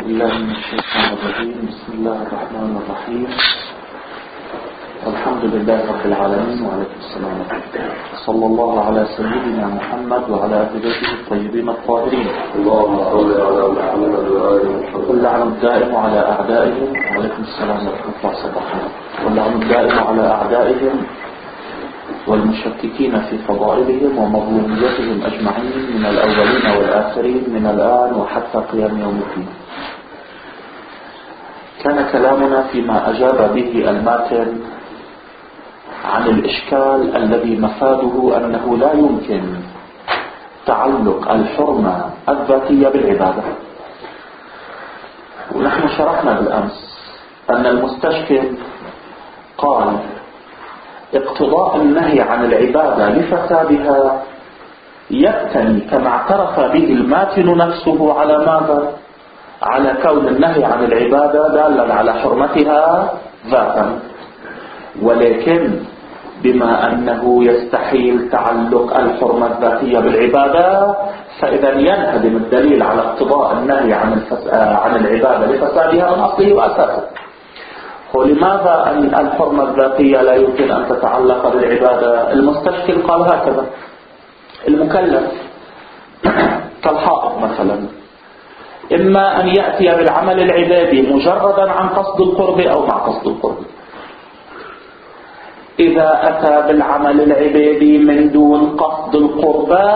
بالله من الشيطان الرجيم. بسم الله الرحمن الرحيم. الحمد لله رب العالمين وعليكم السلام ورحمة الله. صلى الله على سيدنا محمد وعلى أهل بيته الطيبين الطاهرين. اللهم صل على محمد وآل محمد. واللعن الدائم على أعدائهم. وعليكم السلام ورحمة الله وبركاته. واللعن الدائم على أعدائهم والمشككين في فضائلهم ومظلوميتهم أجمعين من الأولين والآخرين من الآن وحتى قيام يوم الدين. كان كلامنا فيما أجاب به الماتن عن الإشكال الذي مفاده أنه لا يمكن تعلق الحرمة الذاتية بالعبادة. ونحن شرحنا بالأمس أن المستشكل قال اقتضاء النهي عن العبادة لفسادها يبتني كما اعترف به الماتن نفسه على ماذا؟ على كون النهي عن العبادة دالا على حرمتها ذاتا، ولكن بما أنه يستحيل تعلق الحرمة الذاتية بالعبادة فإذا ينهدم الدليل على اقتضاء النهي عن العبادة لفسادها من أصله وأساسه. ولماذا أن الحرمة الذاتية لا يمكن أن تتعلق بالعبادة؟ المستشكل قال هكذا: المكلف كالحائض مثلا إما أن يأتي بالعمل العبادي مجردا عن قصد القرب أو مع قصد القرب. إذا أتى بالعمل العبادي من دون قصد القربى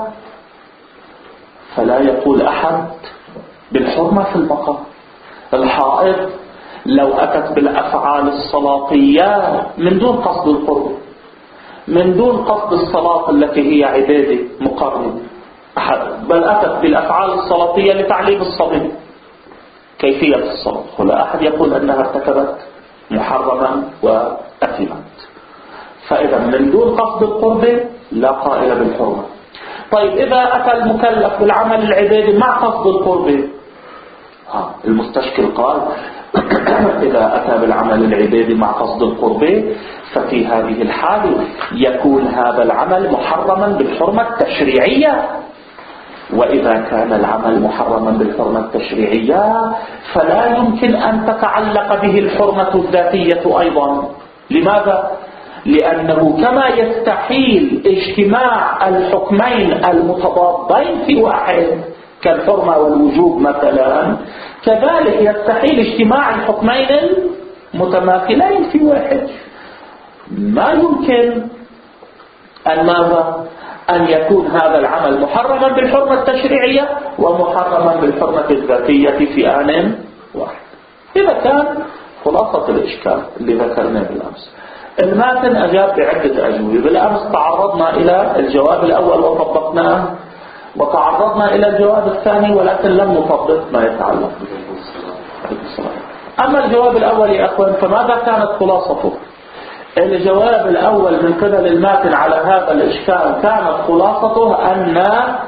فلا يقول أحد بالحرمة في البقاء. الحائض لو أتت بالأفعال الصلاتية من دون قصد القرب، من دون قصد الصلاة التي هي عبادة مقرنة، بل أتت بالأفعال الصلاتية لتعليم الصبي كيفية الصلاة، ولا أحد يقول أنها ارتكبت محرما وأثمت. فإذا من دون قصد القرب لا قائل بالحرمة. طيب إذا أتى المكلف بالعمل العبادي مع قصد القرب، المستشكل قال إذا أتى بالعمل العبادي مع قصد القرب ففي هذه الحال يكون هذا العمل محرما بالحرمة التشريعية. وإذا كان العمل محرما بالحرمة التشريعية فلا يمكن أن تتعلق به الحرمة الذاتية أيضا. لماذا؟ لأنه كما يستحيل اجتماع الحكمين المتضادين في واحد كالحرمة والوجوب مثلا، كذلك يستحيل اجتماع الحكمين المتماثلين في واحد. ما يمكن أن ماذا؟ أن يكون هذا العمل محرما بالحرمة التشريعية ومحرما بالحرمة الذاتية في آن واحد. إذا كان خلاصة الإشكال اللي ذكرناه بالأمس. الماتن أجاب بعدة أجوبة. بالأمس تعرضنا إلى الجواب الأول وطبقناه، وتعرضنا إلى الجواب الثاني ولكن لم نطبق ما يتعلق به. أما الجواب الأول يا أخوان فماذا كانت خلاصته؟ الجواب الأول من قبل الماتن على هذا الإشكال كانت خلاصته أن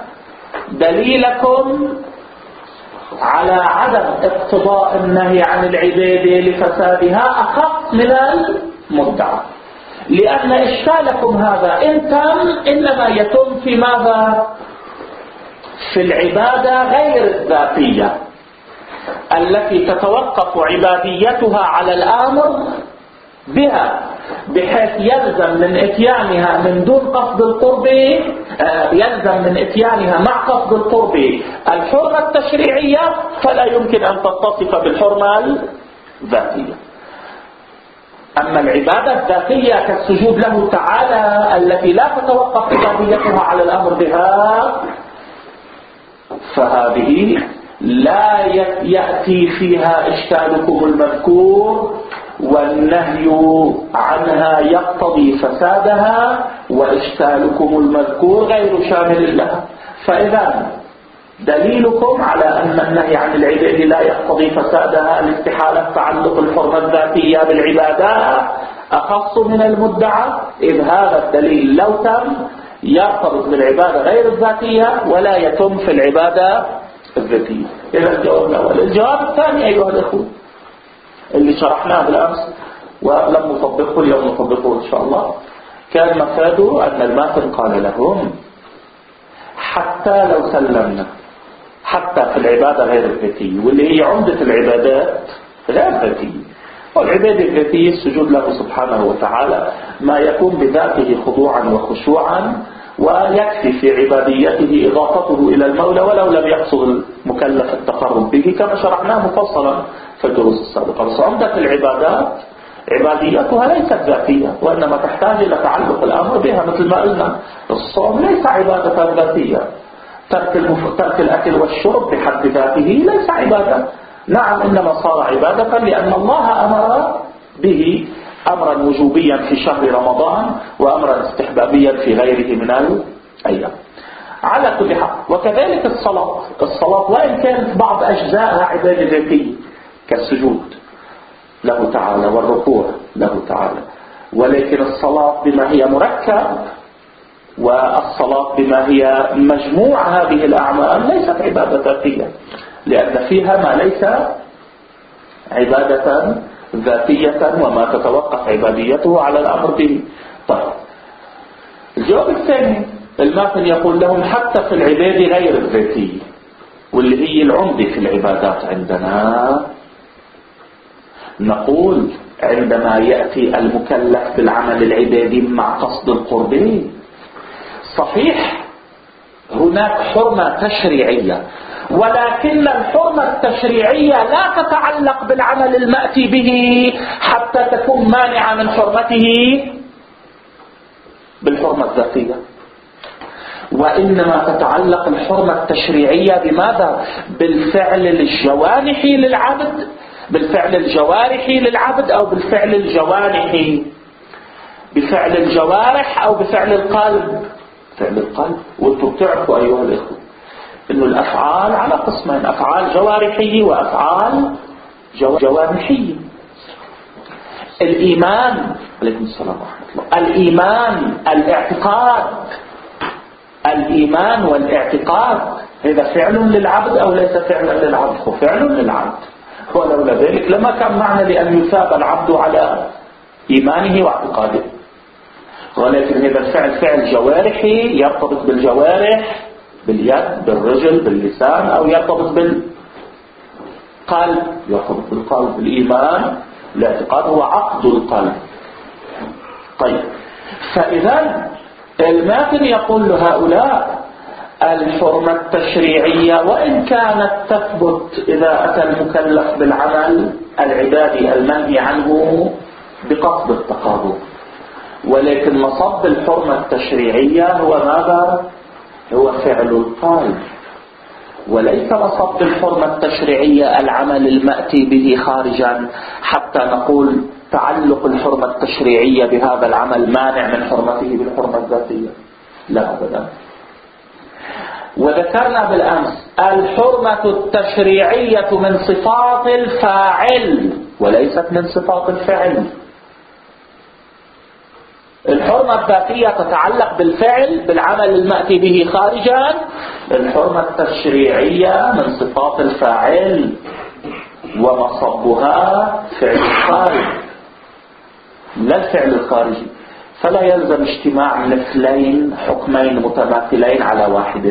دليلكم على عدم اقتضاء النهي عن العبادة لفسادها أخف من المدعى، لأن إشكالكم هذا إنما يتم في ماذا؟ في العبادة غير الذاتية التي تتوقف عباديتها على الآمر بها، بحيث يلزم من اتيانها من دون قصد القرب، يلزم من اتيانها مع قصد القرب الحرمة التشريعية، فلا يمكن أن تتصف بالحرمة الذاتية. أما العبادة الذاتية كالسجود له تعالى التي لا تتوقف عباديتها على الأمر بها فهذه لا يأتي فيها إشكالكم المذكور، والنهي عنها يقتضي فسادها، وإشكالكم المذكور غير شامل لها. فإذا دليلكم على أن النهي عن العبادة لا يقتضي فسادها لاستحالة تعلق الحرمة الذاتية بالعبادة أخص من المدعى، إذ هذا الدليل لو تم يرتبط بالعبادة غير الذاتية ولا يتم في العبادة الذاتية. إذا الجواب الأول. الجواب الثاني أيها الأخوة اللي شرحناه بالأمس ولم نطبقه اليوم نطبقه إن شاء الله، كان مفاده أن الماتن قال لهم حتى لو سلمنا حتى في العبادة غير الذاتية، واللي هي عمدة العبادات غير ذاتية. والعبادة الذاتية السجود له سبحانه وتعالى ما يكون بذاته خضوعا وخشوعا، ويكفي في عباديته إضافته إلى المولى ولو لم يقصد المكلف التقرب به، كما شرحناه مفصلا في الدروس السابقة. بس عمدة العبادات عباديتها ليست ذاتية، وإنما تحتاج إلى تعلق الأمر بها. مثل ما قلنا الصوم ليس عبادة ذاتية، ترك الأكل والشرب بحد ذاته ليس عبادة. نعم، إنما صار عبادة لأن الله أمر به أمرا وجوبيا في شهر رمضان، وأمرا استحبابيا في غيره من الأيام. على كل حال، وكذلك الصلاة وإن كانت بعض أجزائها عبادة ذاتية كالسجود له تعالى والركوع له تعالى، ولكن الصلاة بما هي مركب، والصلاة بما هي مجموع هذه الأعمال ليست عبادة ذاتية، لأن فيها ما ليس عبادة ذاتية وما تتوقف عباديته على الأمر به. طيب، الجواب الثاني، الماتن يقول لهم حتى في العبادة غير الذاتية واللي هي العمدة في العبادات عندنا، نقول عندما يأتي المكلف بالعمل العبادي مع قصد القرب، صحيح هناك حرمة تشريعية، ولكن الحرمة التشريعية لا تتعلق بالعمل المأتي به حتى تكون مانعة من حرمته بالحرمة الذاتية، وإنما تتعلق الحرمة التشريعية بماذا؟ بالفعل الجوانحي للعبد، بالفعل الجوارحي للعبد أو بالفعل الجوانحي، بفعل الجوارح أو بفعل القلب. فعل القلب، وانتم بتعرفوا أيها الإخوة إنه الأفعال على قسمين، أفعال جوارحية وأفعال جوانحية. الإيمان، عليكم السلام ورحمة الله، الإيمان الاعتقاد، الإيمان والاعتقاد هذا فعل للعبد أو ليس فعلا للعبد؟ هو فعل للعبد، ولولا ذلك لما كان معنى لأن يثاب العبد على إيمانه واعتقاده. ولكن هذا الفعل فعل جوارحي يرتبط بالجوارح، باليد، بالرجل، باللسان، أو يرتبط بالقلب، يرتبط بالقلب. الإيمان الاعتقاد هو عقد القلب. طيب، فإذا الماتن يقول لهؤلاء الحرمة التشريعية وإن كانت تثبت إذا أتى المكلف بالعمل العبادي المنهي عنه بقصد التقرب، ولكن مصب الحرمة التشريعية هو ماذا؟ هو فعل القلب، وليس مصب الحرمة التشريعية العمل المأتي به خارجا حتى نقول تعلق الحرمة التشريعية بهذا العمل مانع من حرمته بالحرمة الذاتية، لا أبدا. وذكرنا بالأمس الحرمة التشريعية من صفات الفاعل وليست من صفات الفعل. الحرمة الذاتية تتعلق بالفعل، بالعمل المأتي به خارجا. الحرمة التشريعية من صفات الفاعل ومصبها فعل الخارج لا الفعل الخارجي، فلا يلزم اجتماع مثلين حكمين متماثلين على واحد.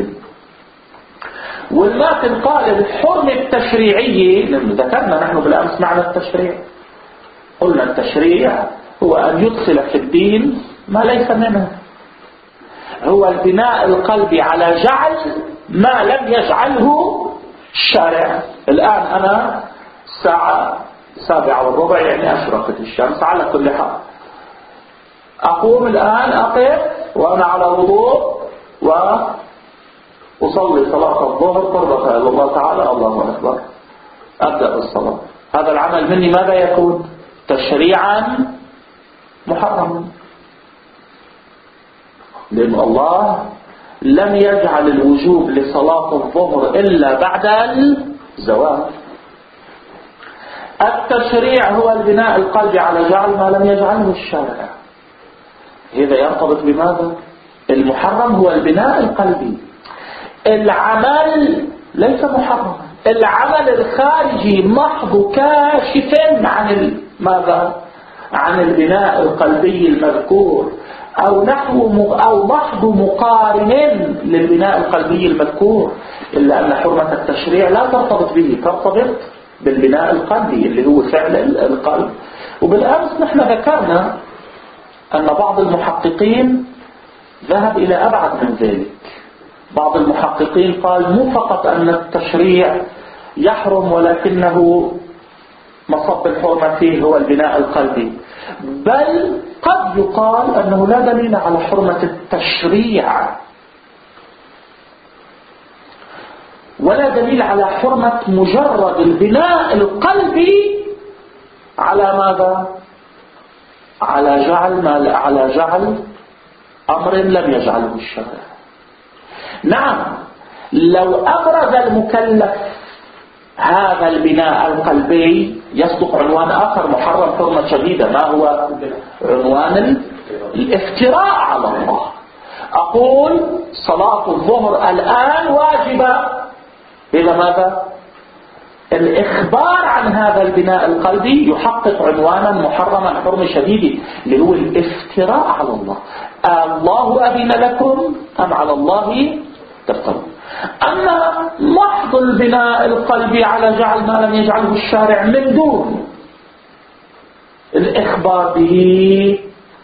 والماتن قال الحرمة التشريعية، ذكرنا نحن بالأمس معنى التشريع، قلنا التشريع هو أن يدخل في الدين ما ليس منه، هو البناء القلبي على جعل ما لم يجعله الشارع. الآن أنا الساعة 7:15 يعني أشرقت الشمس، على كل حال أقوم الآن أقف وأنا على وضوء وأصلي صلاة الظهر قربة إلى الله تعالى، الله أكبر، أبدأ بالصلاة. هذا العمل مني ماذا يكون؟ تشريعا محرما، لأن الله لم يجعل الوجوب لصلاة الظهر إلا بعد الزواج. التشريع هو البناء القلبي على جعل ما لم يجعله الشارع. هذا يرتبط بماذا؟ المحرم هو البناء القلبي، العمل ليس محرما، العمل الخارجي محض كاشف عن ماذا؟ عن البناء القلبي المذكور. أو محض مقارن للبناء القلبي المذكور، إلا أن حرمة التشريع لا ترتبط به، ترتبط بالبناء القلبي اللي هو فعل القلب. وبالأمس نحن ذكرنا أن بعض المحققين ذهب إلى أبعد من ذلك. بعض المحققين قال مو فقط أن التشريع يحرم ولكنه مصب الحرمة فيه هو البناء القلبي، بل قد يقال أنه لا دليل على حرمة التشريع ولا دليل على حرمة مجرد البناء القلبي على ماذا؟ على جعل أمر لم يجعله الشرع. نعم، لو أبرز المكلف هذا البناء القلبي يصدق عنوان آخر محرم حرمة شديدة. ما هو عنوان الافتراء على الله؟ أقول صلاة الظهر الآن واجبة، إذا ماذا؟ الإخبار عن هذا البناء القلبي يحقق عنوانا محرما حرمة شديدة اللي هو الافتراء على الله. الله أذن لكم أم على الله تفترون؟ أما محض البناء القلبي على جعل ما لم يجعله الشارع من دون الإخبار به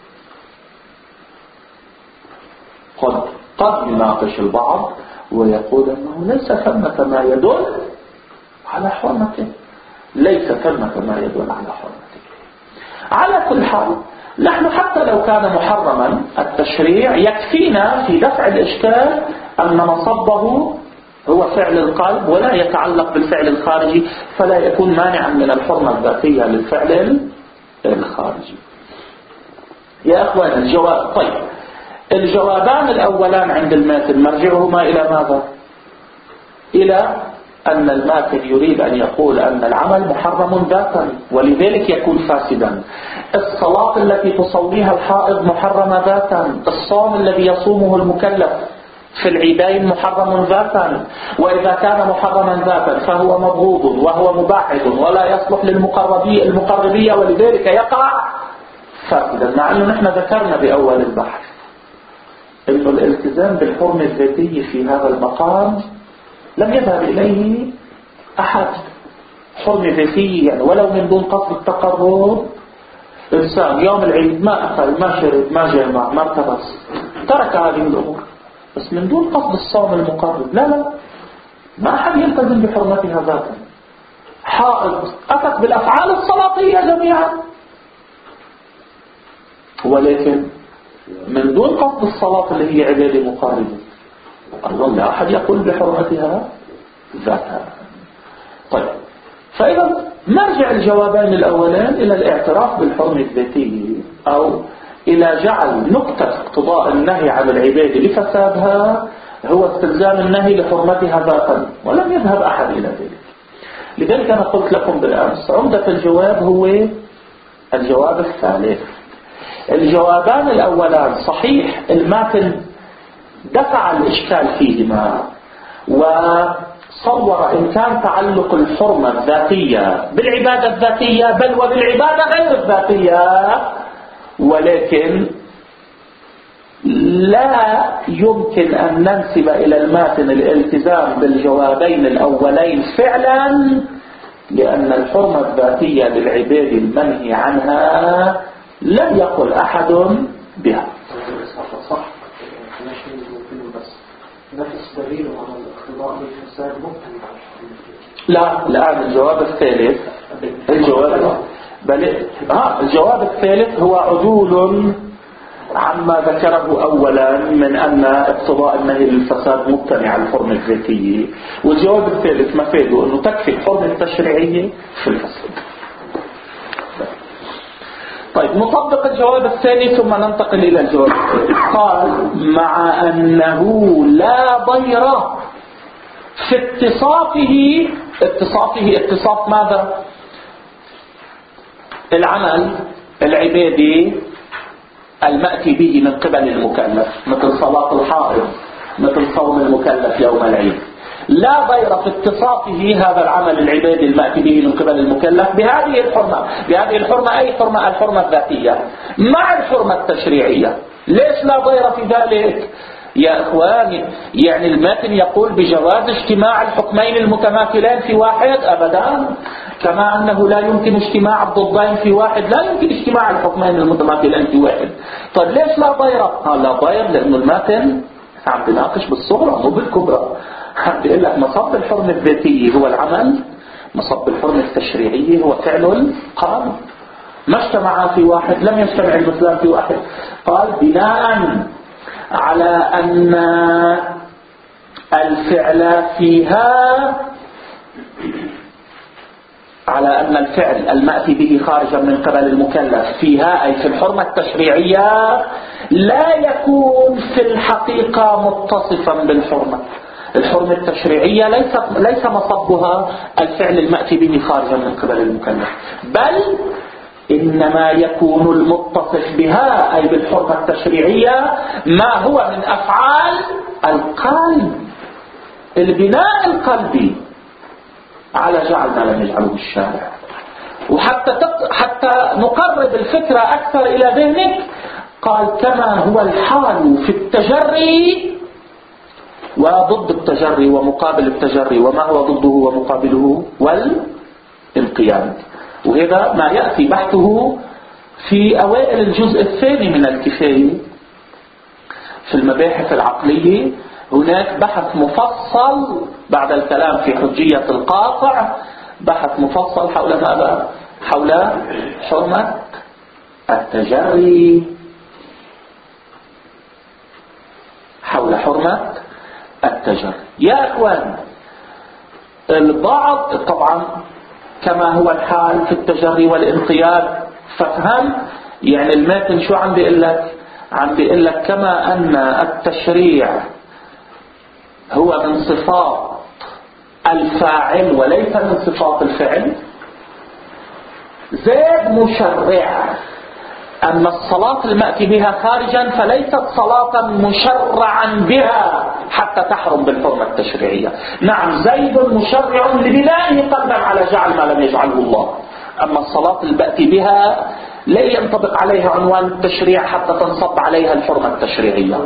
قد يناقش البعض ويقول أنه ليس ثمة ما يدل على حرمته، ليس ثمة ما يدل على حرمته. على كل حال نحن حتى لو كان محرما التشريع يكفينا في دفع الإشكال أن مصبه هو فعل القلب ولا يتعلق بالفعل الخارجي، فلا يكون مانعا من الحرمة الذاتية للفعل الخارجي. يا أخوان الجواب، طيب الجوابان الأولان عند الماتن مرجعهما إلى ماذا؟ إلى أن الماتن يريد أن يقول أن العمل محرم ذاتا ولذلك يكون فاسدا. الصلاة التي تصليها الحائض محرمة ذاتا، الصوم الذي يصومه المكلف في العيدين محرم ذاتا، وإذا كان محرما ذاتا فهو مبغوض وهو مباعد ولا يصلح للمقربية ولذلك يقع فاسدا. مع أنه نحن ذكرنا بأول البحث أنه الالتزام بالحرمة الذاتية في هذا المقام لم يذهب إليه أحد. حرمة ذاتية يعني ولو من دون قصد التقرب، إنسان يوم العيد ما أكل ما شرب ما جامع ما ارتبص، ترك هذه الأمور بس من دون قصد الصوم المقرب، لا ما أحد يلتزم بحرمتها ذاتا. حائض أتت بالأفعال الصلاتية جميعا ولكن من دون قصد الصلاة اللي هي عبادة مقاربة، أظن لا أحد يقول بحرمتها ذاتها. طيب فإذا نرجع الجوابين الأولان إلى الاعتراف بالحرمة الذاتية أو إلى جعل نقطة اقتضاء النهي عن العبادة لفسادها هو استلزام النهي لحرمتها ذاتا، ولم يذهب أحد إلى ذلك. لذلك أنا قلت لكم بالأمس عمدة الجواب هو الجواب الثالث. الجوابان الأولان صحيح الماتن دفع الإشكال فيهما وصور إمكان تعلق الحرمة الذاتية بالعبادة الذاتية بل وبالعبادة غير الذاتية، ولكن لا يمكن أن ننسب إلى الماتن الالتزام بالجوابين الأولين فعلا، لأن الحرمة الذاتية للعباد المنهي عنها لم يقل أحد بها. صح، نفس دليل على الاقتضاء بالفساد ممكن. لا الآن الجواب الثالث الجواب الثالث هو عدول عما ذكره أولا من أن اقتضاء النهي للفساد مبتني على الحرمة الذاتية، والجواب الثالث مفاده أنه تكفي الحرمة التشريعية في الفساد. طيب نطبق الجواب الثاني ثم ننتقل إلى الجواب الثالث. قال مع أنه لا ضير في اتصاف ماذا؟ العمل العبادي المأتي به من قبل المكلف مثل صلاة الحائض مثل صوم المكلف يوم العيد. لا ضير في اتصافه هذا العمل العبادي المأتي به من قبل المكلف بهذه الحرمة أي حرمة؟ الحرمة الذاتية مع الحرمة التشريعية. ليش لا ضير في ذلك؟ يا إخواني، يعني المتن يقول بجواز اجتماع الحكمين المتماثلين في واحد؟ أبدا. كما أنه لا يمكن اجتماع الضدين في واحد، لا يمكن اجتماع الحكمين المتماثلين في واحد. طيب ليش لا ضير؟ لا ضير لأنه المتن عم بناقش بالصغرى مو بالكبرى. عم بيقول لك مصب الحرمة الذاتية هو العمل، مصب الحرمة التشريعية هو فعل القانون. ما اجتمعا في واحد، لم يجتمع المثلان في واحد. قال بناء على أن الفعل فيها، على أن الفعل المأتي به خارجا من قبل المكلف فيها أي في الحرمة التشريعية لا يكون في الحقيقة متصفا بالحرمة. الحرمة التشريعية ليس مصبها الفعل المأتي به خارجا من قبل المكلف، بل إنما يكون المتصف بها أي بالحرمة التشريعية ما هو من أفعال القلب، البناء القلبي على جعل ما لم يجعله الشارع. وحتى نقرب الفكرة أكثر إلى ذهنك، قال كما هو الحال في التجري وضد التجري ومقابل التجري، وما هو ضده ومقابله؟ والانقياد. وهذا ما يأتي بحثه في أوائل الجزء الثاني من الكفاية في المباحث العقلية. هناك بحث مفصل بعد الكلام في حجية القاطع، بحث مفصل حول ماذا؟ حول حرمة التجري، حول حرمة التجري. يا أخوان، البعض طبعا كما هو الحال في التجري والانقياد، فافهم يعني الماتن شو عم بيقول لك؟ عم بيقول لك كما أن التشريع هو من صفات الفاعل وليس من صفات الفعل، زاد مشرع أما الصلاة المأتي بها خارجا فليست صلاة مشرعا بها حتى تحرم بالحرمة التشريعية. نعم، زيد مشرع لبنائه قلبا على جعل ما لم يجعله الله، أما الصلاة المأتي بها لا ينطبق عليها عنوان التشريع حتى تنصب عليها الحرمة التشريعية.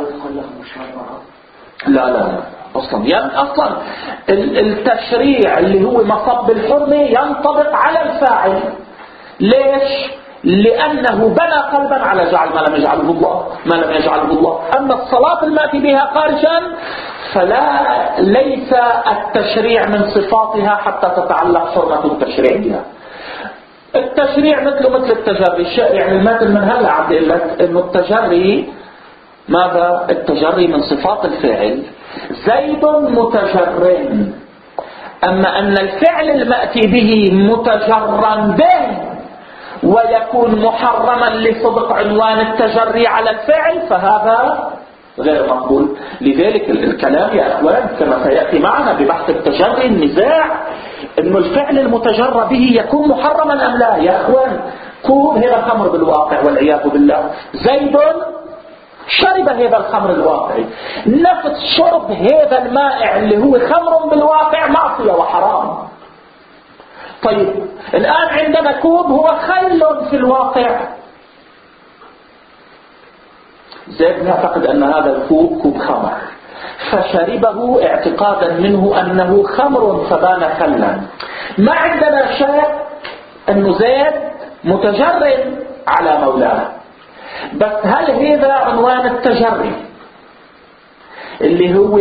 لا أصلا التشريع اللي هو مصب الحرمة ينطبق على الفاعل. ليش؟ لأنه بنى قلبا على جعل ما لم يجعله الله. أما الصلاة المأتي بها خارجا ليس التشريع من صفاتها حتى تتعلق حرمة التشريعية. التشريع مثل التجري، يعني المثل من هلا عم بيقول لك انه التجري ماذا؟ التجري من صفات الفعل، زيد متجر، أما أن الفعل المأتي به متجرا به ويكون محرما لصدق عنوان التجري على الفعل فهذا غير مقبول. لذلك الكلام يا أخوان كما سيأتي معنا ببحث التجري النزاع إنه الفعل المتجر به يكون محرما أم لا. يا أخوان، كوب هذا الخمر بالواقع والعياذ بالله، زيد شرب هذا الخمر الواقعي، نفس شرب هذا المائع اللي هو خمر بالواقع معصية وحرام. طيب الآن عندنا كوب هو خل في الواقع، زيد يعتقد أن هذا الكوب كوب خمر فشربه اعتقادا منه أنه خمر فبان خلا. ما عندنا شك أنه زيد متجر على مولاه، بس هل هذا عنوان التجري اللي هو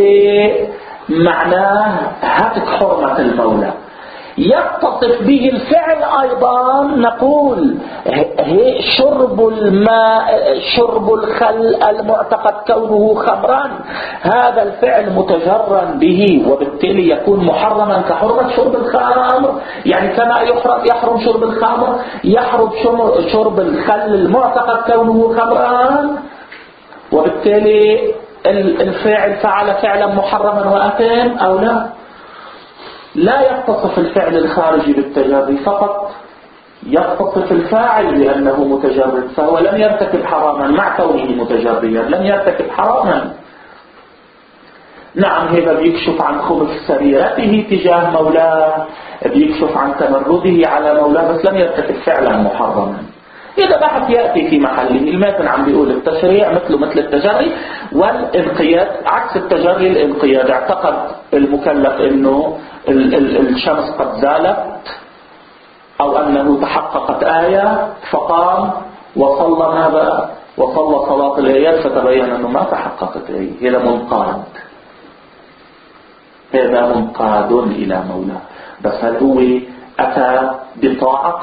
معناه هتك حرمة المولى يتصف به الفعل أيضا؟ نقول شرب الماء، شرب الخل المعتقد كونه خمرا، هذا الفعل متجرا به وبالتالي يكون محرما كحرمة شرب الخمر. يعني كما يحرم شرب الخمر يحرم شرب الخل المعتقد كونه خمرا، وبالتالي الفاعل فعل فعلا محرما وأثم أو لا. لا يتصف الفعل الخارجي بالتجري فقط، يتصف الفاعل بأنه متجرد، فهو لم يرتكب حراما مع كونه متجريا، لم يرتكب حراما. نعم، هذا بيكشف عن خبث سريرته تجاه مولاه، بيكشف عن تمرده على مولاه، بس لم يرتكب فعلا محرما. إذا بحث يأتي في محله. الماتن عم بيقول التشريع مثله مثل التجري، والانقياد عكس التجري الانقياد. اعتقد المكلف انه الشمس قد زالت او انه تحققت آية فقام وصلى ماذا؟ وصلى صلاة العيال فتبين انه ما تحققت آية. هذا منقاد، هذا منقاد الى مولاه. بس هل هو اتى بطاعة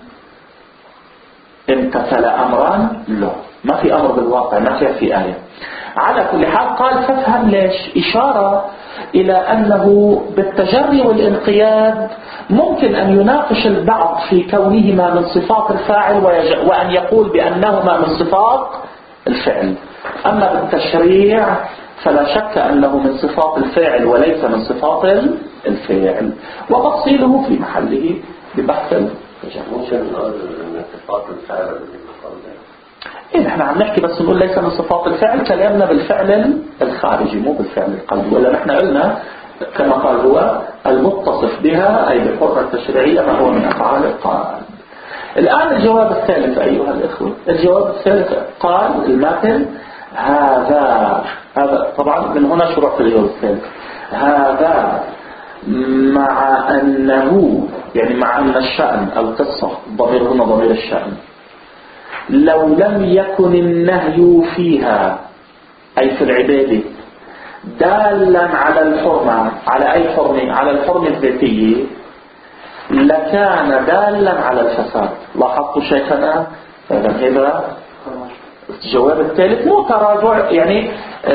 امتثل امرا؟ لا، ما في امر بالواقع، ما في آية. على كل حال قال فافهم ليش، اشارة الى انه بالتجري والانقياد ممكن ان يناقش البعض في كونهما من صفات الفاعل وان يقول بانهما من صفات الفعل. اما بالتشريع فلا شك انه من صفات الفاعل وليس من صفات الفاعل، وتفصيله في محله ببحث ممكن نقول من صفات الفعل. إيه نحن عم نحكي بس نقول ليس من صفات الفعل، كلامنا بالفعل الخارجي مو بالفعل القلبي. ولا نحن قلنا كما قال هو المتصف بها أي بالحرة التشريعية ما هو من أفعال القائد. الآن الجواب الثالث أيها الإخوة. الجواب الثالث قال الماتن هذا طبعا من هنا شروع في الجواب الثالث. هذا مع أنه يعني مع أن الشأن أو القصة ضمير هنا ضمير الشأن لو لم يكن النهي فيها أي في العبادة دالا على الحرمة، على أي حرمة؟ على الحرمة الذاتية، لكان دالا على الفساد. لاحظتوا شيخنا؟ هذا الجواب الثالث مو تراجع، يعني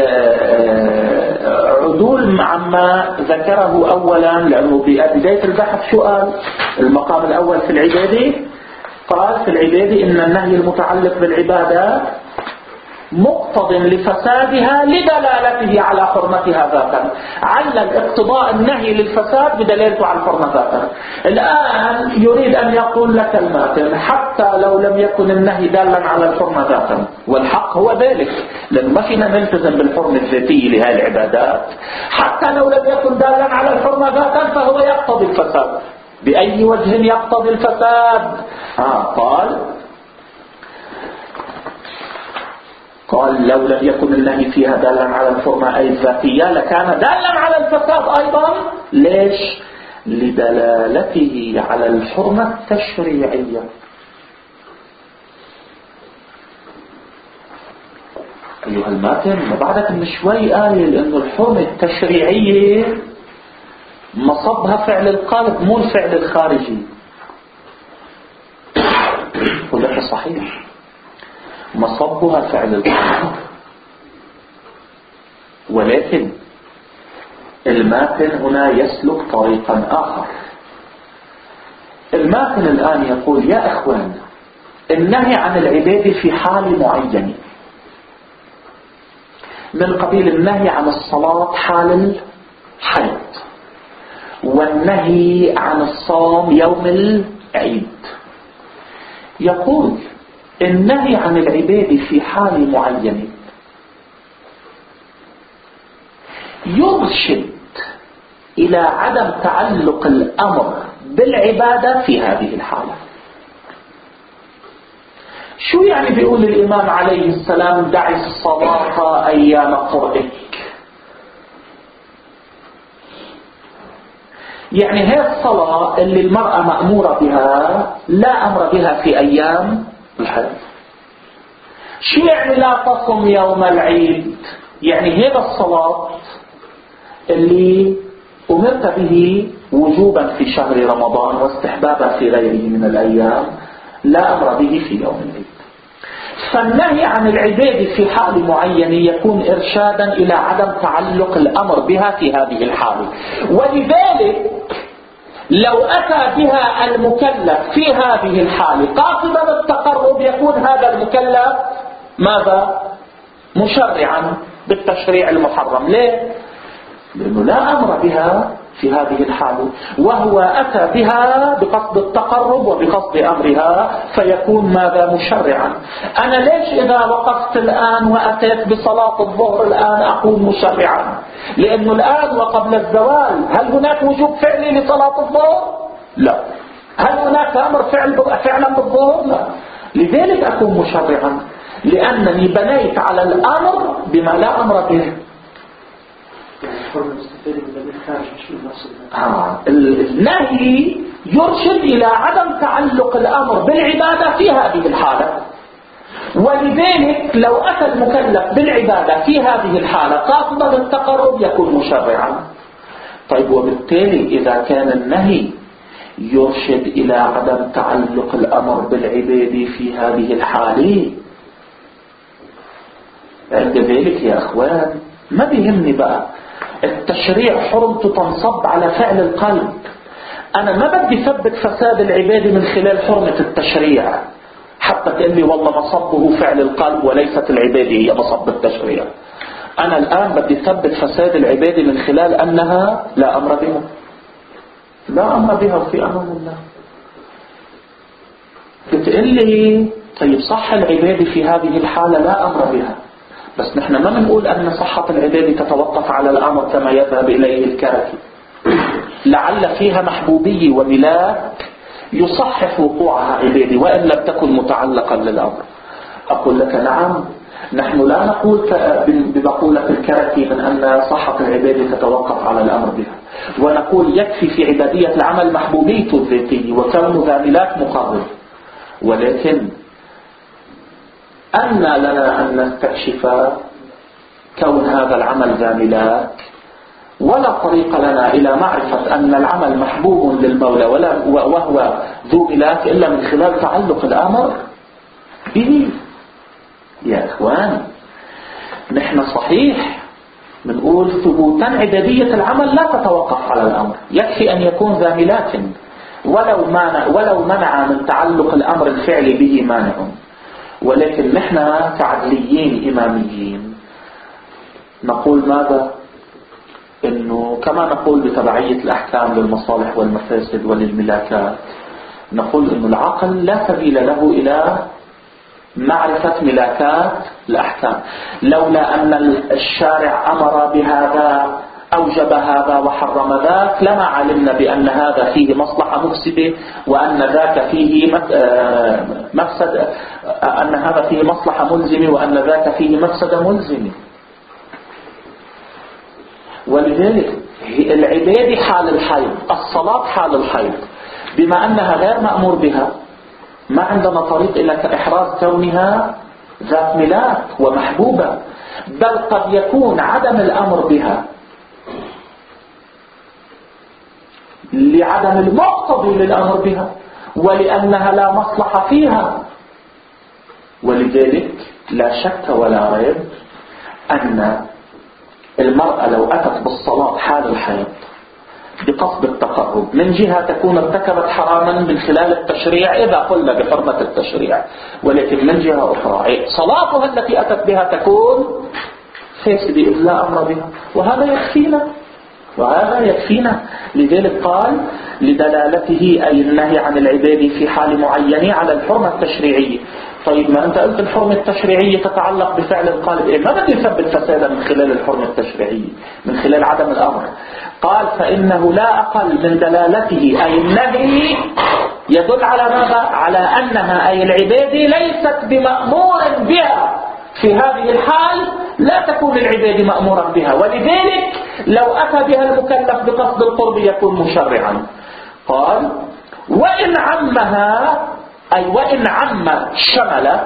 عدول عما ذكره أولا، لأنه ببداية البحث شو قال؟ المقام الأول في العبادة قال في العبادة إن النهي المتعلق بالعبادة مقتض لفسادها لدلالته على حرمتها ذاتا. علل اقتضاء النهي للفساد بدلالته على الحرمة ذاتا. الآن يريد أن يقول لك الماتن حتى لو لم يكن النهي دالا على الحرمة ذاتا، والحق هو ذلك، لأنه ما فينا نلتزم بالحرمة الذاتية لهذه العبادات. حتى لو لم يكن دالا على الحرمة ذاتا فهو يقتضي الفساد. بأي وجه يقتضي الفساد؟ قال لو لم يكن النهي فيها دالا على الحرمة أي الذاتية لكان دالا على الفساد أيضا. ليش؟ لدلالته على الحرمة التشريعية. أيها الماتن ما بعدك من شوي قايل إنه الحرمة التشريعية مصبها فعل القلب مو الفعل الخارجي. قل لك صحيح، مصبها فعل القلب، ولكن الماتن هنا يسلك طريقا آخر. الماتن الآن يقول يا أخوان النهي عن العبادة في حال معين من قبيل النهي عن الصلاة حال الحيض، والنهي عن الصوم يوم العيد. يقول النهي عن العبادة في حال معين يرشد إلى عدم تعلق الأمر بالعبادة في هذه الحالة. شو يعني بيقول الإمام عليه السلام دع الصلاة أيام قرئك؟ يعني هي الصلاة اللي المرأة مأمورة بها لا أمر بها في أيام الحيض. شو يعني لا تصم يوم العيد؟ يعني هذا الصلاة اللي أمرت به وجوبا في شهر رمضان واستحبابا في غيره من الأيام لا أمر به في يوم العيد. فالنهي عن العبادة في حال معين يكون إرشادا إلى عدم تعلق الأمر بها في هذه الحالة. ولذلك لو أتى بها المكلف في هذه الحالة قاصدا التقرب يكون هذا المكلف ماذا؟ مشرعا بالتشريع المحرم. ليه؟ لأنه لا أمر بها في هذه الحالة، وهو أتى بها بقصد التقرب وبقصد أمرها فيكون ماذا؟ مشرعا. أنا ليش إذا وقفت الآن وأتيت بصلاة الظهر الآن أقول مشرعا؟ لأنه الآن وقبل الزوال هل هناك وجوب فعلي لصلاة الظهر؟ لا. هل هناك أمر فعلا بالظهر؟ لا. لذلك أكون مشرعا، لأنني بنيت على الأمر بما لا أمر به. النهي يرشد إلى عدم تعلق الأمر بالعبادة في هذه الحالة، ولذلك لو أتى المكلف بالعبادة في هذه الحالة قاصدا التقرب يكون مشرعا. طيب وبالتالي إذا كان النهي يرشد إلى عدم تعلق الأمر بالعبادة في هذه الحالة، عند ذلك يا أخوان ما بيهمني بقى التشريع حرمته تنصب على فعل القلب. أنا ما بدي ثبت فساد العبادة من خلال حرمة التشريع حتى تقول لي والله مصبه فعل القلب وليست العبادة هي مصب التشريع. أنا الآن بدي ثبت فساد العبادة من خلال أنها لا أمر بها، لا أمر بها وفي أمان الله. بتقول لي طيب صح العبادة في هذه الحالة لا أمر بها، بس نحن ما بنقول أن صحة العبادة تتوقف على الأمر كما يذهب إليه الكركي، لعل فيها محبوبية وملاك يصحح وقوعها عبادة وإن لم تكن متعلقا للأمر. أقول لك نعم، نحن لا نقول بمقولة الكركي من أن صحة العبادة تتوقف على الأمر بها، ونقول يكفي في عبادية العمل محبوبيته الذاتية وكون ذا ملاك مقرر، ولكن أن لنا أن نستكشف كون هذا العمل ذا ملاك، ولا طريق لنا إلى معرفة أن العمل محبوب للمولى وهو ذو ملاك إلا من خلال تعلق الأمر به. يا إخوان نحن صحيح بنقول ثبوتا عبادية العمل لا تتوقف على الأمر، يكفي أن يكون ذا ملاك ولو منع من تعلق الأمر الفعلي به مانع. ولكن نحن كعدليين إماميين نقول ماذا؟ إنه كما نقول بتبعية الأحكام للمصالح والمفاسد وللملاكات، نقول إنه العقل لا سبيل له إلى معرفة ملاكات الأحكام، لولا أن الشارع أمر بهذا أوجب هذا وحرم ذاك لما علمنا بأن هذا فيه مصلحة مفسدة وأن ذاك فيه مفسد، أن هذا فيه مصلحة ملزمة وأن ذاك فيه مفسدة ملزمة. ولذلك العبادة حال الحيض، الصلاة حال الحيض، بما أنها غير مأمور بها ما عندنا طريق إلى إحراز كونها ذات ملاك ومحبوبة، بل قد يكون عدم الأمر بها لعدم المقتضي للأمر بها ولأنها لا مصلحة فيها. ولذلك لا شك ولا ريب أن المرأة لو أتت بالصلاة حال الحيض بقصد التقرب من جهة تكون ارتكبت حراما من خلال التشريع إذا قلنا بحرمة التشريع، ولكن من جهة أخرى صلاتها التي أتت بها تكون فاسدة إذ لا أمر بها، وهذا يكفينا. لذلك قال لدلالته أي النهي عن العبادة في حال معينة على الحرمة التشريعية. طيب ما أنت قلت الحرمة التشريعية تتعلق بفعل القلب، ما بدي يثبت فسادا من خلال الحرمة التشريعية من خلال عدم الأمر. قال فإنه لا أقل من دلالته أي النهي يدل على ماذا؟ على أنها أي العبادة ليست بمأمور بها في هذه الحال، لا تكون العبادة مأمورا بها، ولذلك لو أتى بها المكلف بقصد القرب يكون مشرعا. قال وإن عمها أي وإن عم شمل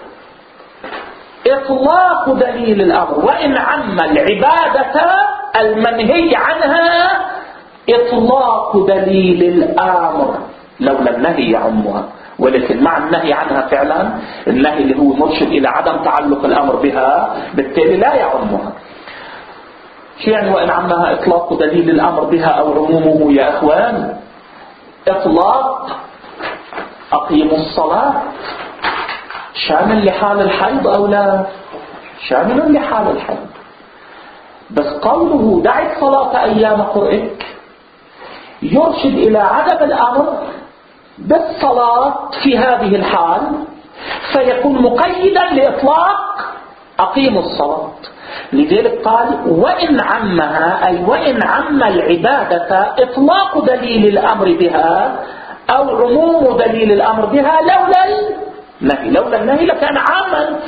إطلاق دليل الأمر، وإن عم العبادة المنهي عنها إطلاق دليل الأمر لولا النهي يعمها، ولكن مع النهي عنها فعلا النهي اللي هو مرشد إلى عدم تعلق الأمر بها بالتالي لا يعمها. شو يعني وإن عمها إطلاق دليل الأمر بها أو عمومه يا أخوان؟ إطلاق أقيموا الصلاة شامل لحال الحيض أو لا؟ شامل لحال الحيض، بس قوله دع الصلاة أيام قرئك يرشد إلى عدم الأمر بالصلاة في هذه الحال، فيكون مقيدا لإطلاق أقيموا الصلاة. لذلك قال وإن عمها أي وإن عم العبادة إطلاق دليل الأمر بها أو عموم دليل الأمر بها لولا نهي، لولا النهي لكان عاما.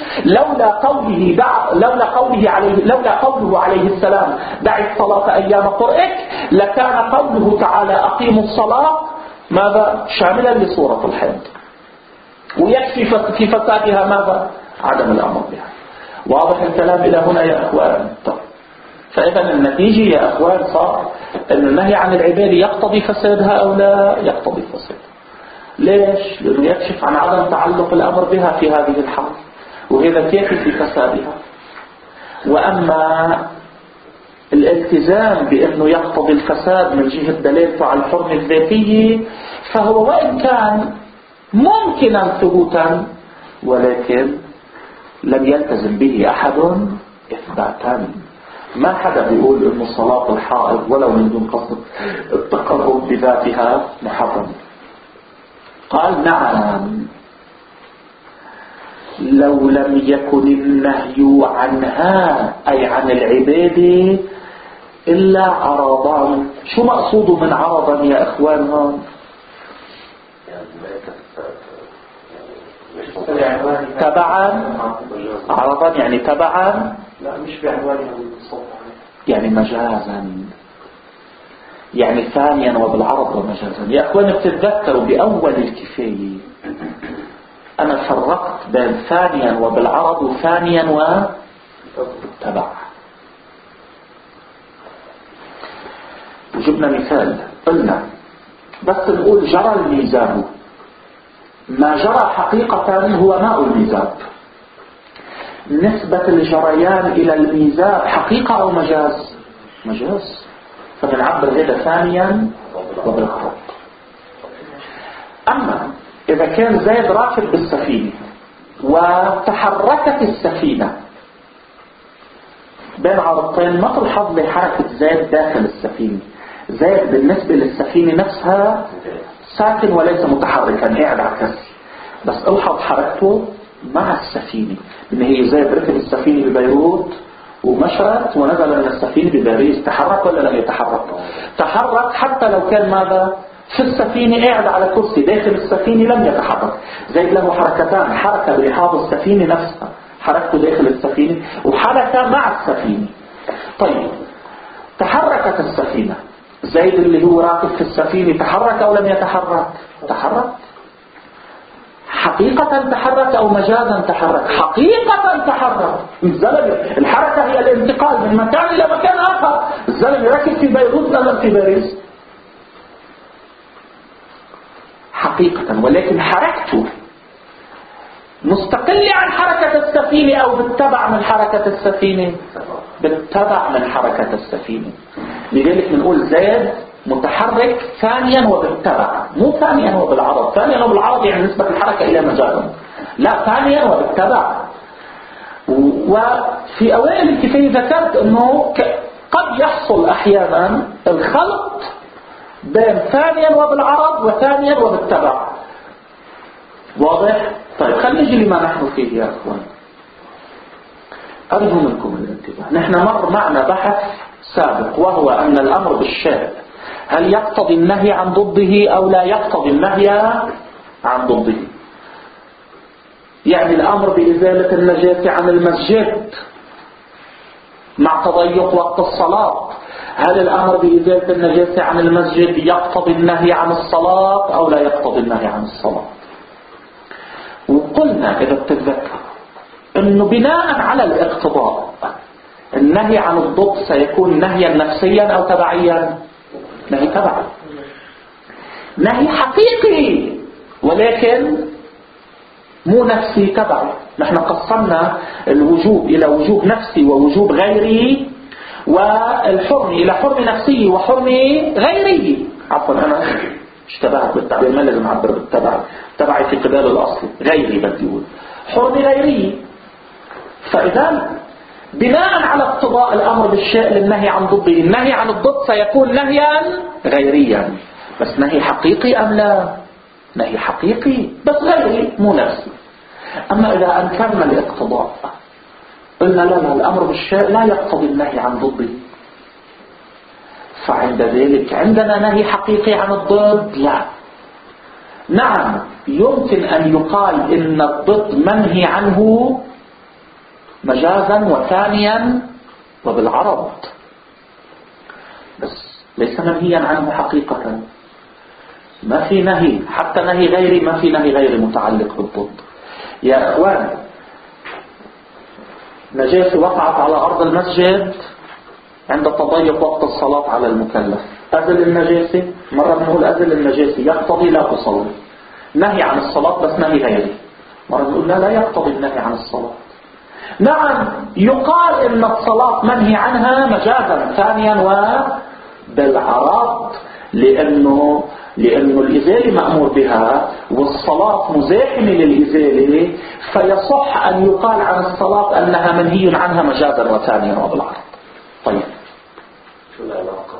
لولا قوله عليه السلام دع الصلاة أيام قرئك، لكان قوله تعالى أقيموا الصلاة ماذا؟ شاملا لصورة الحيض، ويكفي في فسادها ماذا؟ عدم الأمر بها. واضح الكلام إلى هنا يا أخوان؟ فإذا النتيجة يا أخوان صار أن النهي عن العبادة يقتضي فسادها أو لا يقتضي فسادها. ليش؟ لأنه يكشف عن عدم تعلق الأمر بها في هذه الحال، وهذا كيف في فسادها. وأما الالتزام بأنه يقتضي الفساد من جهة دلالته على الحرمة الذاتية فهو وإن كان ممكنا ثبوتا ولكن لم يلتزم به أحد إثباتا. ما حدا بيقول إنه صلاة الحائض ولو من دون قصد التقرب بذاتها محرم. قال نعم لو لم يكن النهي عنها أي عن العبادة إلا عرضان. شو مقصوده من عرضا يا أخوان هون؟ تبعا. عرضا يعني تبعا، لا مش بعنوانها بالصوت، يعني مجازا، يعني ثانيا وبالعرض ومجازا. يا أخوان بتتذكروا بأول الكفاية أنا فرقت بين ثانيا وبالعرض وثانيا وتبع. وجبنا مثال قلنا بس نقول جرى الميزاب، ما جرى حقيقة هو ماء الميزاب. نسبة الجريان إلى الميزاب حقيقة أو مجاز؟ مجاز. فبنعبر هذا ثانيا وبالعرض. أما إذا كان زيد راكب بالسفينة وتحركت السفينة بين عرضتين، ما تلحظ لحركة زيد داخل السفينة. زيد بالنسبة للسفينة نفسها ساكن وليس متحركا، قاعد على كرسي، بس الحظ حركته مع السفينة. إن هي زيد ركب السفينة ببيروت ومشت ونزل من السفينة بباريس، تحرك ولا لم يتحرك؟ تحرك حتى لو كان ماذا؟ في السفينة قاعد على كرسي داخل السفينة لم يتحرك. زيد له حركتان، حركة برحاض السفينة نفسها، حركته داخل السفينة، وحركة مع السفينة. طيب تحركت السفينة، زيد اللي هو راكب في السفينة تحرك أو لم يتحرك؟ تحرك. حقيقة تحرك أو مجازا تحرك؟ حقيقة تحرك. الزلمة الحركة هي الانتقال من مكان إلى مكان آخر. الزلمة راكب في بيروت ولا في باريس؟ حقيقة، ولكن حركته مستقلة عن حركة السفينة أو بالتبع من حركة السفينة؟ بالتبع من حركة السفينة. لذلك بنقول زيد متحرك ثانيا وبالتبع، مو ثانيا وبالعرض. ثانيا وبالعرض يعني نسبة الحركة إلى مجازا، لا ثانيا وبالتبع. وفي أوائل الكفاية ذكرت أنه قد يحصل أحيانا الخلط بين ثانيا وبالعرض وثانيا وبالتبع. واضح؟ طيب خلينا نجي لما نحن فيه يا أخوان. أرجو منكم الانتباه. نحن مر معنا بحث سابق وهو أن الأمر بالشيء هل يقتضي النهي عن ضده أو لا يقتضي النهي عن ضده. يعني الأمر بإزالة النجاسة عن المسجد مع تضيق وقت الصلاة، هل الأمر بإزالة النجاسة عن المسجد يقتضي النهي عن الصلاة أو لا يقتضي النهي عن الصلاة؟ وقلنا إذا بتتذكر أنه بناء على الاقتضاء النهي عن الضد سيكون نهيا نفسيا أو تبعيا؟ نهي تبعي، نهي حقيقي ولكن مو نفسي تبعي. نحن قسمنا الوجوب إلى وجوب نفسي ووجوب غيري، والحرم إلى حرم نفسي وحرم غيري. عفوا أنا اشتبهت بالتعبير، ما لازم أعبر بالتبع، تبعي في قبال الأصل، غيري بدي أقول حرم غيري. فإذا بناء على اقتضاء الأمر بالشيء للنهي عن ضده، النهي عن الضد سيكون نهيا غيريا. بس نهي حقيقي أم لا؟ نهي حقيقي بس غيري مو نفسي. أما إذا أنكرنا الاقتضاء قلنا لا الأمر بالشيء لا يقتضي النهي عن ضده، فعند ذلك عندنا نهي حقيقي عن الضد؟ لا. نعم يمكن أن يقال إن الضد منهي عنه مجازا وثانيا وبالعرض، بس ليس منهيا عنه حقيقة. ما في نهي، حتى نهي غيري، ما في نهي غيري متعلق بالضد. يا أخوان، نجاسة وقعت على أرض المسجد عند تضيق وقت الصلاة على المكلف. أزل النجاسة، مرة بنقول أزل النجاسة يقتضي لا تصلي، نهي عن الصلاة بس نهي غيري. مرة بنقول لا يقتضي النهي عن الصلاة. نعم يقال إن الصلاة منهي عنها مجازا ثانيا وبالعرض، لأنه الإزالة مأمور بها والصلاة مزاحمة للإزالة، فيصح أن يقال عن الصلاة أنها منهي عنها مجازا وثانيا وبالعرض. طيب شو العلاقة؟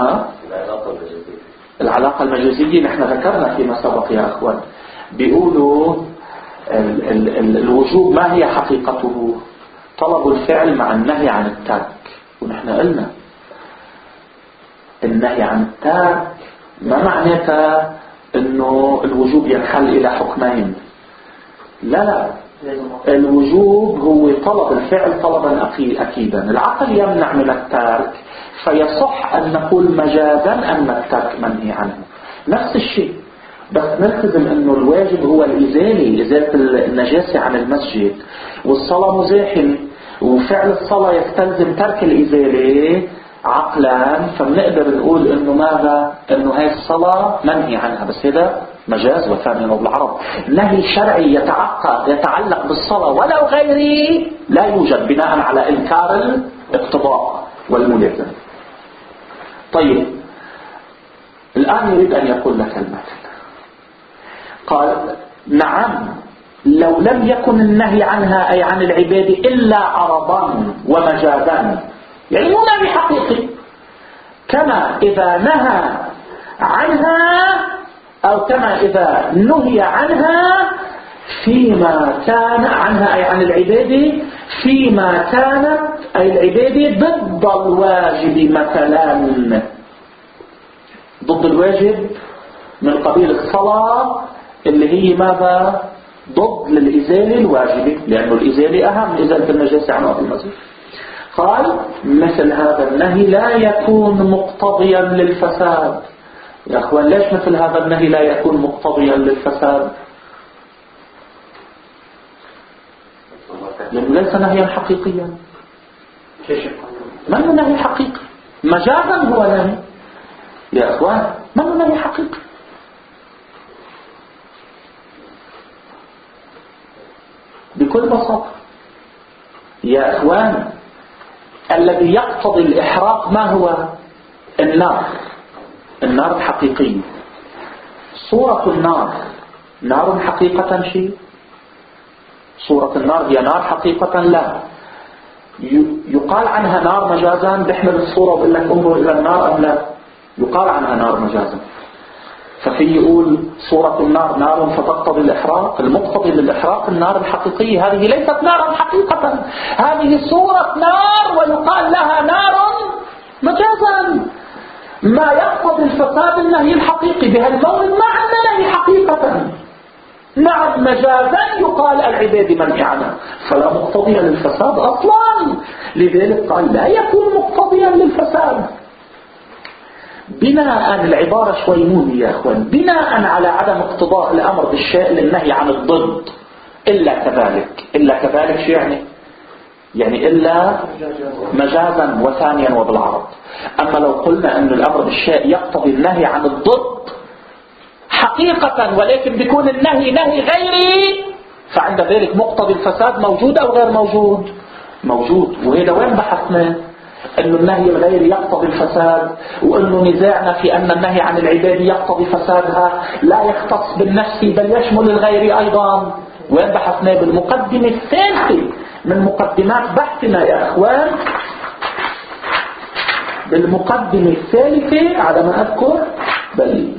العلاقة المجازية نحن ذكرنا فيما سبق يا أخوان. بيقولوا الوجوب ما هي حقيقته؟ طلب الفعل مع النهي عن الترك. ونحن قلنا النهي عن الترك ما معناته انه الوجوب ينحل الى حكمين. لا، الوجوب هو طلب الفعل طلبا اكيدا. العقل يمنع من الترك، فيصح ان نقول مجازا ان الترك منهي عنه. نفس الشيء، بس نلتزم انه الواجب هو ازالة النجاسة عن المسجد، والصلاة مزاحم، وفعل الصلاة يستلزم ترك الازالة عقلا، فبنقدر نقول انه ماذا؟ انه هاي الصلاة منهي عنها، بس هذا مجاز وثانيا وبالعرض. نهي شرعي يتعلق بالصلاة ولو غيري لا يوجد بناء على انكار الاقتضاء والملزم. طيب الآن يريد أن يقول لك المثل. قال نعم لو لم يكن النهي عنها أي عن العباد إلا عرضا ومجازا، يعني مو نهي حقيقي، كما إذا نهى عنها أو كما إذا نهي عنها فيما كان عنها أي عن العباد فيما كانت أي العباد ضد الواجب، مثلا ضد الواجب من قبيل الصلاة اللي هي ماذا؟ ضد للإزالة الواجبة، لأنه الإزالة أهم من إزالة النجاسة عن أرض المسجد. قال مثل هذا النهي لا يكون مقتضيا للفساد. يا أخوان ليش مثل هذا النهي لا يكون مقتضيا للفساد؟ لأنه ليس نهيا حقيقيا. ما هو نهي حقيقي؟ مجازا هو نهي يا أخوان، ما هو نهي حقيقي. بكل بساطة يا أخوان، الذي يقتضي الإحراق ما هو؟ النار الحقيقية. صورة النار نار حقيقة شيء؟ صورة النار هي نار حقيقة؟ لا. يقال عنها نار مجازا، بيحمل الصورة وبيقول لك انظر إلى النار أم لا؟ يقال عنها نار مجازا. ففي يقول صورة النار نار فتقتضي الإحراق، المقتضي للإحراق النار الحقيقية. هذه ليست نارا حقيقة، هذه صورة نار ويقال لها نار مجازا. ما يقتضي الفساد النهي الحقيقي بهالمورد مع النهي حقيقة. نعم مجازا يقال العباد منهي عنها، فلا مقتضي للفساد أصلا، لذلك قال لا يكون مقتضيا للفساد. بناء العبارة شوي مهمة يا أخوان، بناء على عدم اقتضاء الأمر بالشيء للنهي عن الضد إلا كذلك شو يعني إلا مجازا وثانيا وبالعرض. أما لو قلنا أن الأمر بالشيء يقتضي النهي عن الضد حقيقة ولكن بيكون النهي نهي غيري، فعند ذلك مقتضي الفساد موجود أو غير موجود؟ موجود. وهذا وين بحثنا؟ أن النهي الغيري يقتضي الفساد، وأنه نزاعنا في أن النهي عن العباد يقتضي فسادها لا يختص بالنفس بل يشمل الغير أيضا. وين بحثنا؟ بالمقدمة الثالثة من مقدمات بحثنا يا أخوان، بالمقدمة الثالثة على ما أذكر. بل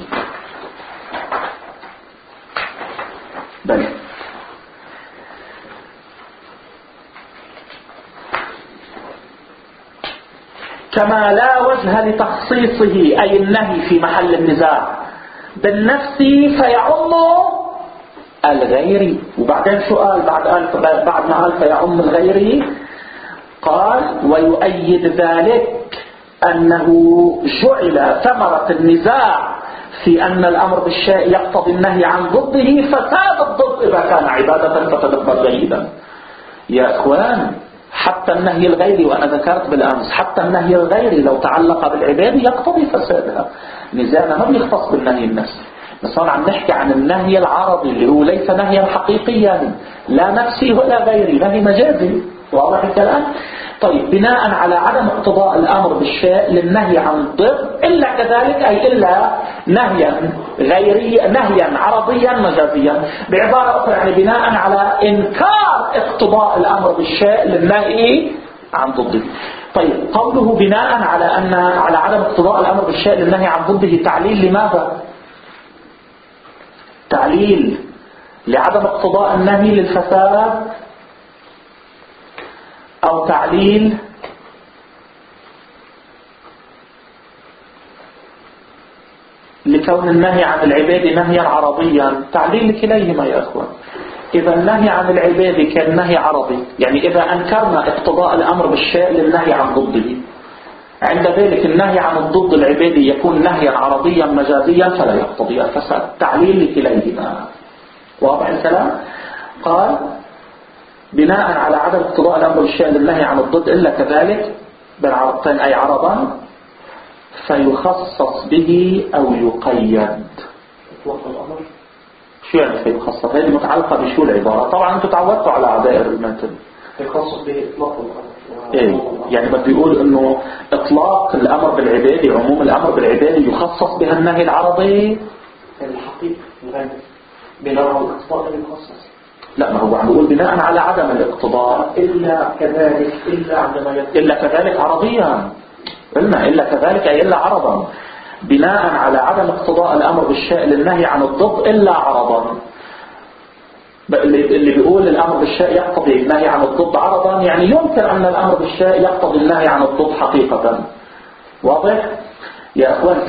كما لا وجه لتخصيصه أي النهي في محل النزاع بالنفس فيعم الغيري. وبعدين شو قال بعد ما قال فيعم الغيري؟ قال ويؤيد ذلك أنه جعل ثمرة النزاع في أن الأمر بالشيء يقتضي النهي عن ضده فساد الضد إذا كان عبادة فتدبر جيدا. يا إخوان حتى النهي الغيري، وأنا ذكرت بالأمس حتى النهي الغيري لو تعلق بالعبادة يقتضي فسادها. نزاعنا ما بيختص بالنهي النفسي، بس هون عم نحكي عن النهي العرضي اللي هو ليس نهيا حقيقيا لا نفسي ولا غيري، نهي مجازي. واضح الكلام؟ طيب بناء على عدم اقتضاء الأمر بالشيء للنهي عن الضد إلا كذلك، أي إلا نهيا غيري، نهيا عرضيا مجازيا. بعبارة أخرى يعني بناء على إنكار اقتضاء الأمر بالشيء للنهي عن ضده. طيب قوله بناء على عدم اقتضاء الأمر بالشيء للنهي عن ضده تعليل لماذا؟ تعليل لعدم اقتضاء النهي للفساد، أو تعليل لكون النهي عن العبادة نهيا عرضيا؟ تعليل لكليهما يا أخوان. إذا النهي عن العبادة كان نهي عرضي، يعني إذا أنكرنا اقتضاء الأمر بالشيء للنهي عن ضده، عند ذلك النهي عن الضد العبادي يكون نهيا عرضيا مجازيا فلا يقتضي الفساد. تعليل لكليهما. واضح الكلام؟ قال بناء على عدم اقتضاء الأمر بالشيء للنهي عن الضد إلا كذلك بالعرضين أي عرضا فيخصص به أو يقيد. شو يعني فيخصص؟ هذه متعلقة بشو العبارة؟ طبعا أنتم تعودتوا على عدائر المتن. يخصص به إطلاق الأمر. إيه يعني بده يقول إنه إطلاق الأمر بالعبادة، عموم الأمر بالعبادة يخصص بها النهي العرضي الحقيقي الغير بناء على الاقتضاء المخصص. لا، ما هو عم يقول بناء على عدم الاقتضاء إلا كذلك، إلا عندما إلا كذلك عرضيا. قلنا إلا كذلك أي إلا عرضا. بناء على عدم اقتضاء الأمر بالشيء للنهي عن الضد إلا عرضا. اللي بيقول الأمر بالشيء يقتضي النهي عن الضد عرضا يعني يمكن أن الأمر بالشيء يقتضي النهي عن الضد حقيقة. واضح؟ يا أخوان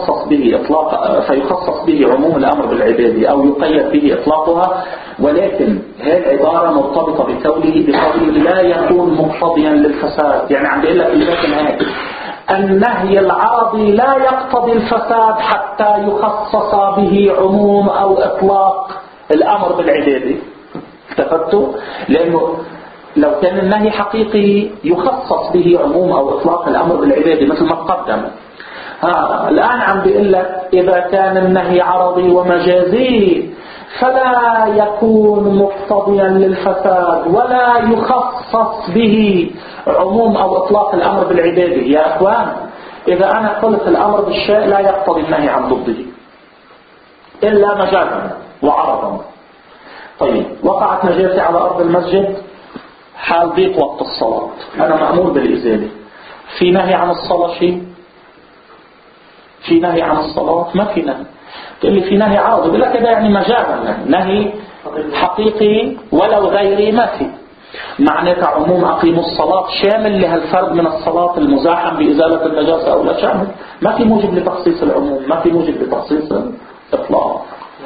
فيخصص به عموم الأمر بالعبادة أو يقيد به إطلاقها، ولكن هذه العبارة مرتبطة بقوله لا يكون مقتضيا للفساد. يعني عم بيقول لك لكن هيك النهي العرضي لا يقتضي الفساد حتى يخصص به عموم أو إطلاق الأمر بالعبادة. التفتوا؟ لأنه لو كان النهي حقيقي يخصص به عموم أو إطلاق الأمر بالعبادة مثل ما تقدم. الآن عم بيقول لك إذا كان النهي عرضي ومجازي فلا يكون مقتضيا للفساد ولا يخصص به عموم أو إطلاق الأمر بالعبادة. يا أخوان إذا أنا قلت الأمر بالشيء لا يقتضي النهي عن ضده إلا مجازا وعرضا. طيب وقعت نجاسة على أرض المسجد حال ضيق وقت الصلاة، أنا مأمور بالإزالة، في نهي عن الصلاة شيء؟ في نهي عن الصلاة؟ ما في نهي. تقول لي في نهي عرضي، بقول لك كده يعني مجازا، نهي حقيقي ولو غيري ما في. معناتها عموم أقيموا الصلاة شامل لهالفرد من الصلاة المزاحم بإزالة النجاسة أو لا شامل، ما في موجب لتخصيص العموم، ما في موجب لتخصيص الإطلاق.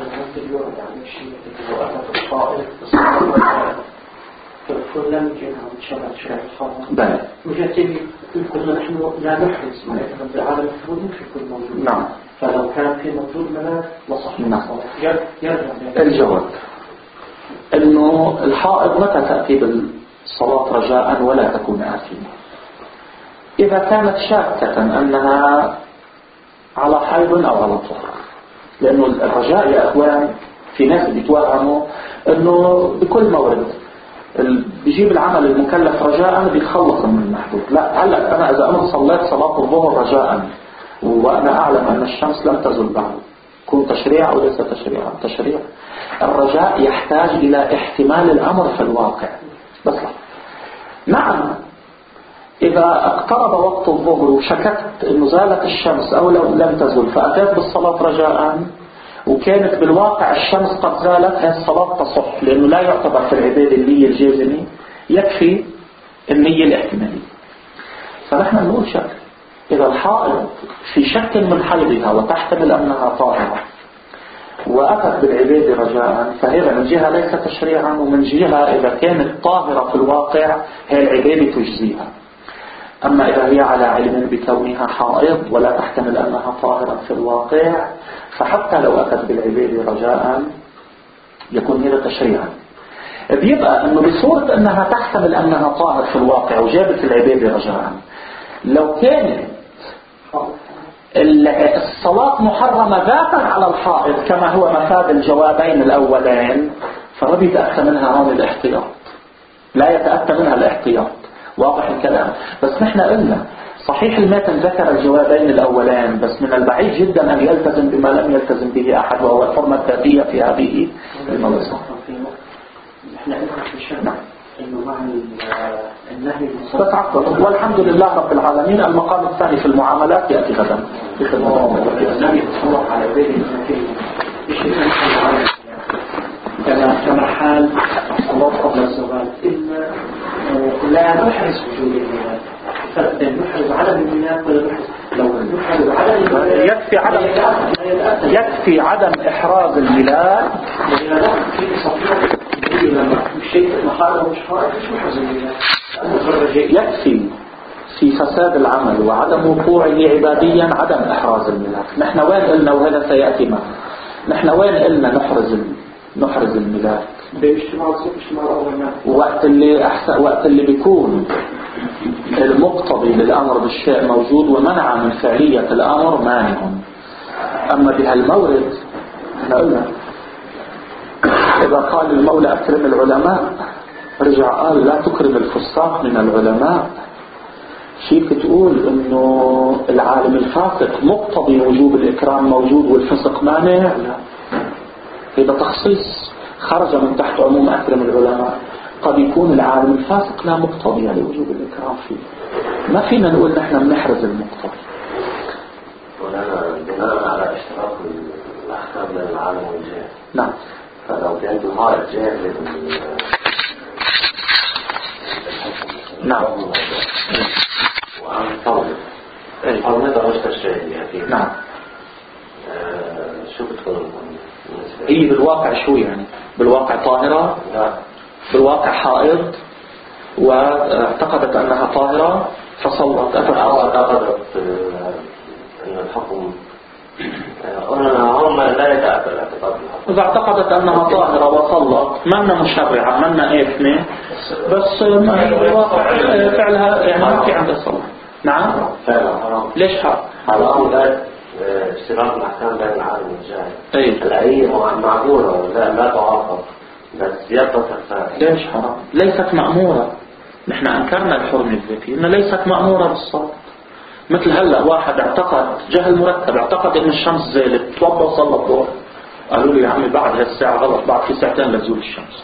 فلان جينا وتشرع شرع الصلاة. بلى. وجاتني كنا نحن لا نحرز ما يتم بالعالم المفروض مش يكون موجود. نعم. فلو كان في مفروض منها لصح. نعم. يرجع. الجواب إنه الحائض متى تأتي بالصلاة رجاء ولا تكون آثمة؟ إذا كانت شاكة أنها على حيض أو على طهر. لأنه الرجاء يا أخوان في ناس بيتوهموا إنه بكل مورد بيجيب العمل المكلف رجاء بيتخلص من المحدود. لا، هلا أنا إذا أنا صليت صلاة الظهر رجاء وأنا أعلم أن الشمس لم تزل بعد، كون تشريع أو ليس تشريع؟ تشريع. الرجاء يحتاج إلى احتمال الأمر في الواقع. بس نعم إذا اقترب وقت الظهر وشككت إنه زالت الشمس أو لم تزل فأتيت بالصلاة رجاء وكانت بالواقع الشمس قد زالت، هذه الصلاة تصح، لأنه لا يعتبر في العبادة النية الجازمة، يكفي النية الاحتمالية. فنحن نقول شك إذا الحائض في شك من حيضها وتحتمل أنها طاهرة وأتت بالعبادة رجاء، فهذا من جهة ليس تشريعا، ومن جهة إذا كانت طاهرة في الواقع هي العبادة تجزيها. أما إذا هي على علم بكونها حائض ولا تحتمل أنها طاهرة في الواقع، فحتى لو أتت بالعبادة رجاء يكون هذا تشريعا. بيبقى أنه بصورة أنها تحتمل أنها طاهر في الواقع وجابت العبادة رجاء، لو كانت الصلاة محرمة ذاتا على الحائض كما هو مفاد الجوابين الأولين، فما بيتأتى منها هون الاحتياط، لا يتأتى منها الاحتياط. واضح الكلام؟ بس نحن قلنا صحيح المتن ذكر الجوابين الأولين، بس من البعيد جدا أن يلتزم بما لم يلتزم به أحد، وهو الحرمة الذاتية في هذه الموضوع. احنا عندنا في الشرع انه مع النهي تتعقد، والحمد لله رب العالمين. المقام الثاني في المعاملات يأتي غدا النهي يتصور على ذلك كما حال الصلاة قبل الزوال، لا نحرز وجود الميلاد، فرق بين نحرز عدم الميلاد ولا نحرز. لو نحرز عدم الميلاد يكفي عدم إحراز الميلاد. شيء محارب مش حارب مش محرز الميلاد. يكفي في فساد العمل وعدم وقوعه عباديا عدم إحراز الميلاد. نحن وين قلنا، وهذا سيأتي معنا، نحن وين قلنا نحرز الميلاد؟ وقت اللي بيكون المقتضي للأمر بالشيء موجود ومنع من فعلية الأمر مانع. أما بهالمورد احنا قلنا إذا قال المولى أكرم العلماء، رجع قال لا تكرم الفساق من العلماء. فيك تقول انه العالم الفاسق مقتضي وجوب الإكرام موجود والفسق مانع؟ لا، هذا تخصيص خرج من تحت عموم أكرم العلماء. قد يكون العالم الفاسق لا مقتضي لوجوب الإكرام فيه، ما فينا نقول نحن بنحرز المقتضي. بناء على اشتراك الأحكام بين العالم والجاهل. نعم. فلو كان ظهار الجاهل نعم وعن طول أو نقدر نشتري يعني. نعم. شو بتكون هي بالواقع شو يعني؟ بالواقع طاهرة؟ لا، بالواقع حائض واعتقدت أنها طاهرة فصلت. اعتقدت أن الحكم هم لا يتأكد الاعتقاد. إذا اعتقدت أنها طاهرة وصلت ما أنها مشرعة، ما أنها إثمة، بس بالواقع فعلها يعني ما في عندها صلاة. نعم. فعلا حرام. ليش حرام؟ حرام ده اشتراك الأحكام بين العالم والجاهل. طيب. هي معقولة لا تعاقب، بس يبقى تفاعل. ليش حرام؟ ليست مأمورة. نحن أنكرنا الحرمة الذاتية إنها ليست مأمورة بالصلاة. مثل هلا واحد اعتقد جهل مركب، اعتقد ان الشمس زالت، توضى وصلى الظهر، قالوا لي يا عمي بعد هالساعة غلط، بعد في ساعتين لتزول الشمس.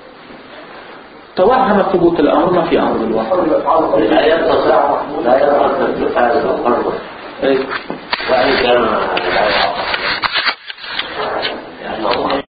توهم ثبوت الامر، ما في امر بالواقع. لا يبقى التفاعل والقرب.